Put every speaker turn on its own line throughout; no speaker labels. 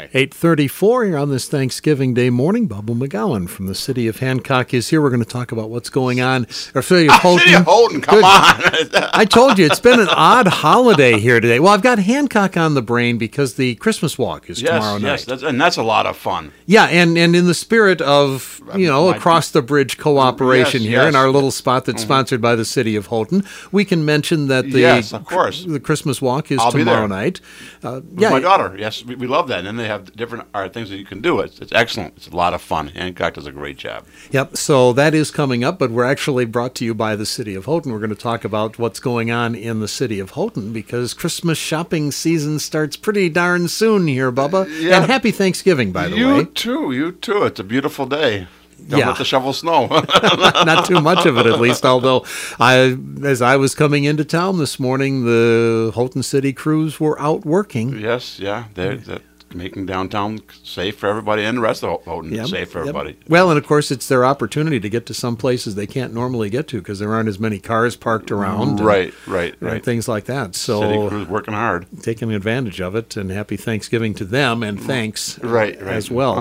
today?
8:34 here on this Thanksgiving Day morning. Bubba McGowan from the city of Hancock is here. We're going to talk about what's going on. Or city of Houghton.
City of Houghton, come
Good.
on.
I told you, it's been an odd holiday here today. Well, I've got Hancock on the brain because the Christmas walk is tomorrow night.
Yes, that's a lot of fun.
Yeah, and in the spirit of, across the bridge cooperation here in our little spot that's sponsored by the city of Houghton, we can mention that
of course.
the Christmas walk is
I'll be
tomorrow
there.
night.
With my daughter, yes, we love that. And then they have different things that you can do. It's excellent. It's a lot of fun. Hancock does a great job.
Yep, so that is coming up, but we're actually brought to you by the city of Houghton. We're going to talk about what's going on in the city of Houghton because Christmas shopping season starts pretty darn soon here, Bubba.
Yeah.
And happy Thanksgiving, by the way.
You too. It's a beautiful day. Don't have to shovel snow.
Not too much of it, at least. Although, as I was coming into town this morning, the Houghton City crews were out working.
Yes, yeah. They're making downtown safe for everybody and the rest of Houghton safe for everybody.
Well, and of course, it's their opportunity to get to some places they can't normally get to because there aren't as many cars parked around.
Right.
And things like that. So,
City crews working hard.
Taking advantage of it, and happy Thanksgiving to them, and thanks
right.
as well.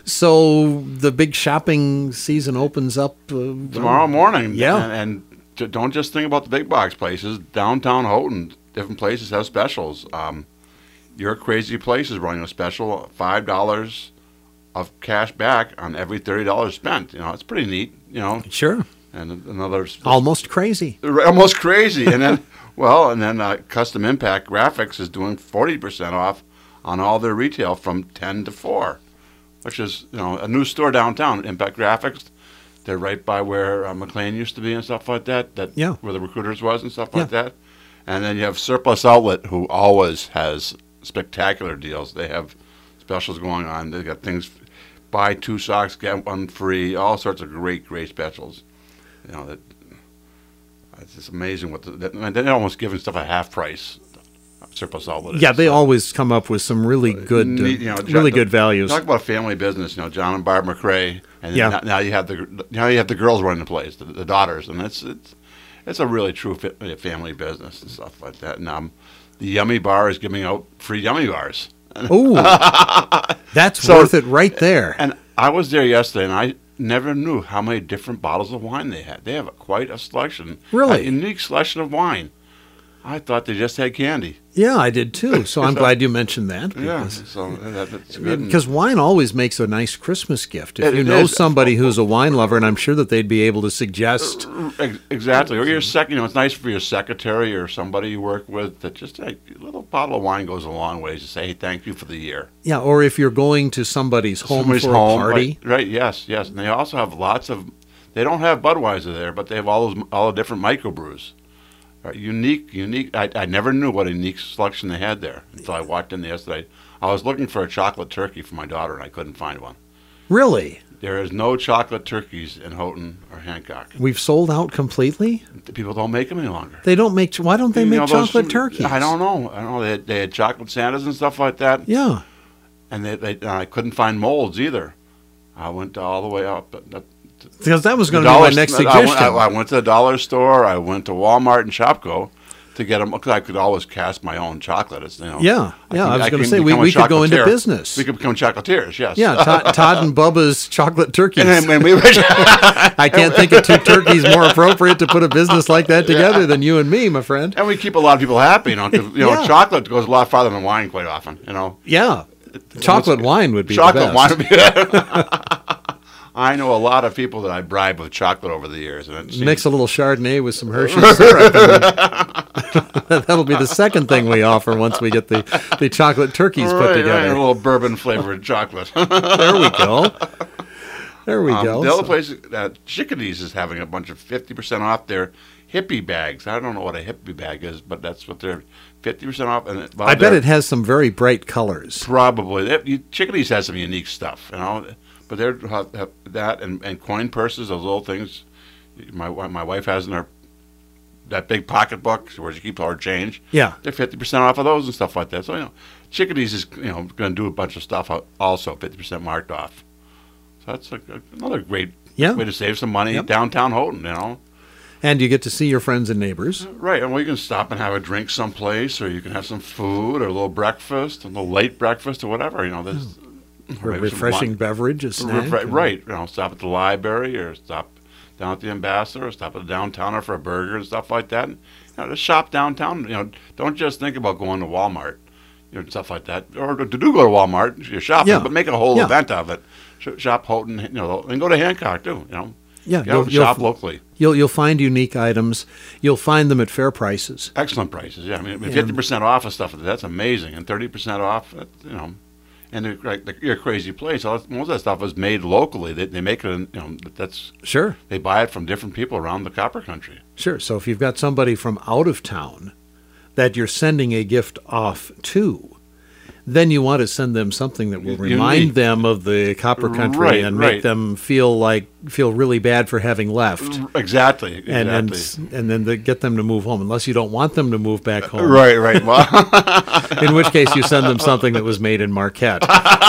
So the big shopping season opens up
tomorrow morning.
Yeah.
And don't just think about the big box places. Downtown Houghton, different places have specials. Your Crazy Place is running a special, $5 of cash back on every $30 spent. It's pretty neat.
Sure.
And another
almost crazy.
Almost crazy. And then Custom Impact Graphics is doing 40% off on all their retail from 10 to 4, which is a new store downtown. Impact Graphics. They're right by where McLean used to be and stuff like that. Where the Recruiters was and stuff like that. And then you have Surplus Outlet, who always has spectacular deals. They have specials going on. They've got things, buy 2 socks, get 1 free, all sorts of great specials. It's just amazing they're almost giving stuff at half price. Surplus Outlet.
Yeah, they always come up with some really good, really good values.
Talk about a family business. John and Barb McRae, and now you have the girls running the place, the daughters, and it's a really true family business and stuff like that. And the Yummy Bar is giving out free Yummy Bars.
Oh, that's worth it right there.
And I was there yesterday, and I never knew how many different bottles of wine they had. They have quite a selection.
Really?
A unique selection of wine. I thought they just had candy.
Yeah, I did too. So I'm glad you mentioned that.
That's good.
Because wine always makes a nice Christmas gift. If you know somebody who's a wine lover, and I'm sure that they'd be able to suggest.
Exactly. Or your it's nice for your secretary or somebody you work with that just a little bottle of wine goes a long ways to say, hey, thank you for the year.
Yeah, or if you're going to somebody's home for a party.
Right, yes. And they also have they don't have Budweiser there, but they have all the different microbrews. Unique. I never knew what a unique selection they had there until I walked in there yesterday. I was looking for a chocolate turkey for my daughter, and I couldn't find one.
Really?
There is no chocolate turkeys in Houghton or Hancock.
We've sold out completely?
People don't make them any longer.
They don't make. Why don't they make chocolate turkeys?
I don't know. They had chocolate Santas and stuff like that.
Yeah.
And I couldn't find molds either. I went all the way up.
Because that was going to be my next suggestion.
I went to the dollar store. I went to Walmart and Shopko to get them because I could always cast my own chocolate.
I was going to say we could go into business.
We could become chocolatiers. Yes.
Yeah, Todd and Bubba's chocolate turkeys.
And we
I can't think of 2 turkeys more appropriate to put a business like that together than you and me, my friend.
And we keep a lot of people happy, because chocolate goes a lot farther than wine quite often.
Yeah, chocolate wine would be
chocolate
the best.
wine would be. I know a lot of people that I bribe with chocolate over the years. And
mix a little Chardonnay with some Hershey's syrup. That'll be the second thing we offer once we get the chocolate turkeys put together.
Right, a little bourbon flavored chocolate.
There we go.
The other place, Chickadees is having a bunch of 50% off their hippie bags. I don't know what a hippie bag is, but that's what they're 50% off. And
I bet it has some very bright colors.
Probably. Chickadees has some unique stuff, But they're that and coin purses, those little things. My wife has in her that big pocketbook where she keeps all her change.
Yeah,
they're 50% off of those and stuff like that. So Chickadees is going to do a bunch of stuff also 50% marked off. So that's another great way to save some money downtown Houghton.
And you get to see your friends and neighbors.
Right, and we can stop and have a drink someplace, or you can have some food, or a little breakfast, a little late breakfast, or whatever. There's
A refreshing beverage, a snack.
Right, stop at the library, or stop down at the Ambassador, or stop at the Downtowner for a burger and stuff like that. And, just shop downtown. Don't just think about going to Walmart, stuff like that. Or to do go to Walmart, you're shopping, but make a whole event of it. Shop Houghton, and go to Hancock too.
Yeah,
shop locally.
You'll find unique items. You'll find them at fair prices.
Excellent prices. Yeah, 50% off of stuff. That's amazing, and 30% off. And you're a crazy place. Most of that stuff is made locally. They make it. That's
sure.
They buy it from different people around the Copper Country.
Sure. So if you've got somebody from out of town that you're sending a gift off to, then you want to send them something that will remind them of the Copper Country and make them feel really bad for having left.
Exactly.
And then get them to move home, unless you don't want them to move back home.
Right. Well,
in which case you send them something that was made in Marquette.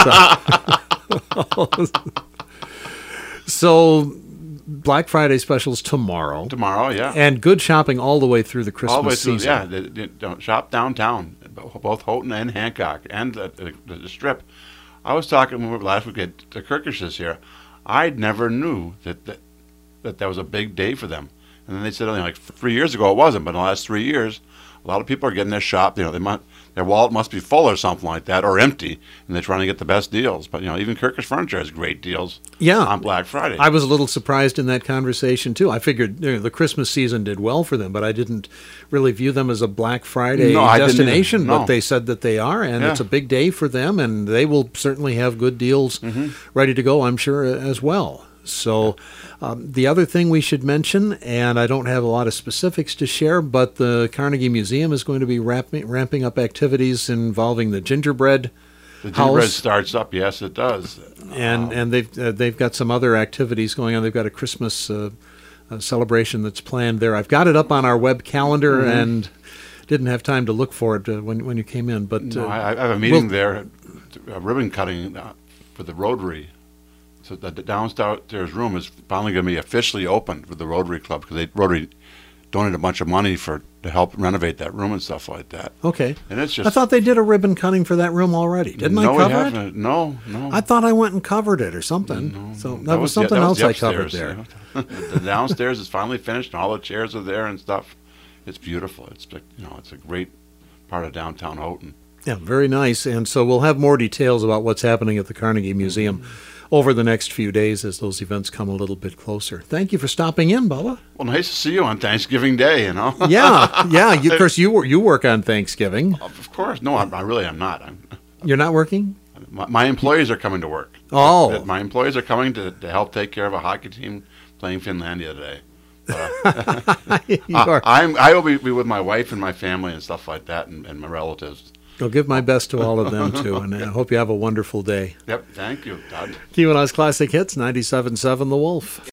So Black Friday specials tomorrow.
Tomorrow, yeah.
And good shopping all the way through the Christmas season.
Yeah, don't shop downtown, both Houghton and Hancock, and the Strip. I was talking last week at the Kirkishes here. I never knew that was a big day for them. And then they said, like 3 years ago it wasn't, but in the last 3 years, a lot of people are getting their shop. Their wallet must be full or something like that, or empty, and they're trying to get the best deals. But even Kirkish Furniture has great deals. On Black Friday.
I was a little surprised in that conversation too. I figured the Christmas season did well for them, but I didn't really view them as a Black Friday destination. But they said that they are, and it's a big day for them, and they will certainly have good deals ready to go, I'm sure, as well. So the other thing we should mention, and I don't have a lot of specifics to share, but the Carnegie Museum is going to be ramping up activities involving the gingerbread
The gingerbread starts up, yes, it does.
And they've got some other activities going on. They've got a Christmas celebration that's planned there. I've got it up on our web calendar and didn't have time to look for it when you came in. But
no, I have a meeting there, a ribbon cutting for the Rotary. So the downstairs room is finally going to be officially opened for the Rotary Club because Rotary donated a bunch of money to help renovate that room and stuff like that.
Okay.
And it's just,
I thought they did a ribbon cutting for that room already. Didn't I cover it?
No.
I thought I went and covered it or something. No, so that was something else I covered there.
You know? The downstairs is finally finished and all the chairs are there and stuff. It's beautiful. It's a great part of downtown Houghton.
Yeah, very nice. And so we'll have more details about what's happening at the Carnegie Museum over the next few days as those events come a little bit closer. Thank you for stopping in, Bubba.
Well, nice to see you on Thanksgiving Day, you know.
Yeah. Of course, you work on Thanksgiving.
Of course. No, I really am not.
You're not working?
My employees are coming to work.
Oh.
My employees are coming to help take care of a hockey team playing Finlandia today. I will be with my wife and my family and stuff like that and my relatives.
I'll give my best to all of them, too, and I hope you have a wonderful day.
Yep, thank you, Todd.
Keweenaw's Classic Hits, 97.7 The Wolf.